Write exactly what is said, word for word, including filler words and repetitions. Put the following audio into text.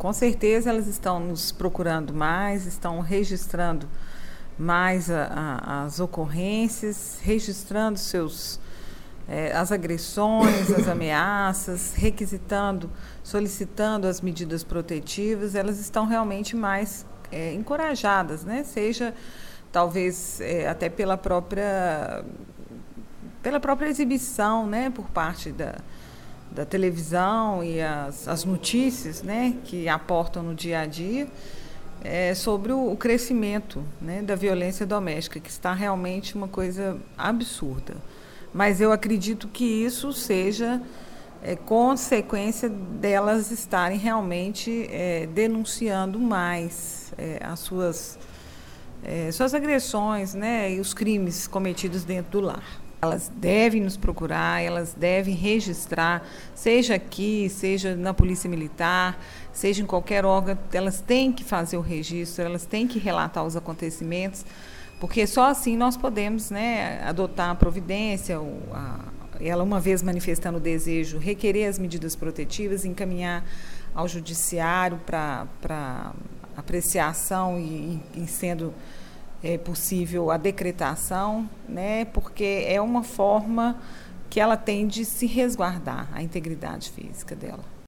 com certeza elas estão nos procurando mais, estão registrando mais a, a, as ocorrências, registrando seus, é, as agressões, as ameaças, requisitando, solicitando as medidas protetivas. Elas estão realmente mais é, encorajadas, né? Seja talvez é, até pela própria, pela própria exibição, né? Por parte da, da televisão e as, as notícias, né? Que aportam no dia a dia. É, sobre o, o crescimento, né, da violência doméstica, que está realmente uma coisa absurda. Mas eu acredito que isso seja é, consequência delas estarem realmente é, denunciando mais é, as suas, é, suas agressões, né, e os crimes cometidos dentro do lar. Elas devem nos procurar, elas devem registrar, seja aqui, seja na Polícia Militar, seja em qualquer órgão, elas têm que fazer o registro, elas têm que relatar os acontecimentos, porque só assim nós podemos, né, adotar a providência, a, ela uma vez manifestando o desejo, requerer as medidas protetivas, encaminhar ao judiciário para apreciação e, e sendo é possível a decretação, né, porque é uma forma que ela tem de se resguardar a integridade física dela.